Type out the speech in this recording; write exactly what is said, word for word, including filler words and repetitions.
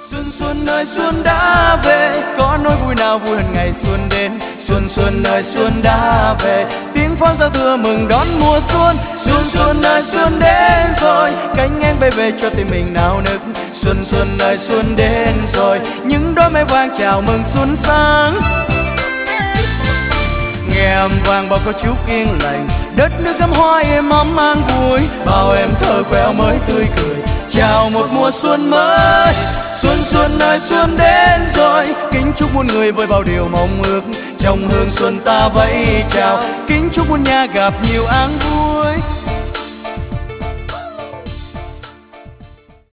Xuân xuân ơi xuân đã về, có nỗi vui nào vui hơn ngày xuân đến. Xuân xuân ơi xuân đã về, tiếng pháo giao thừa mừng đón mùa xuân. Xuân xuân ơi xuân đến rồi, cánh én bay về cho tim mình nao nức. Xuân xuân ơi xuân đến rồi, những đóa mây vàng chào mừng xuân sáng. Nghe âm vang bao câu chúc yên lành, đất nước gấm hoa êm ấm mang vui. Bao em thơ queo mới tươi cười, chào một mùa xuân mới. Xuân xuân ơi xuân đến rồi, kính chúc muôn người với bao điều mong ước. Trong hương xuân ta vẫy chào, kính chúc muôn nhà gặp nhiều áng vui.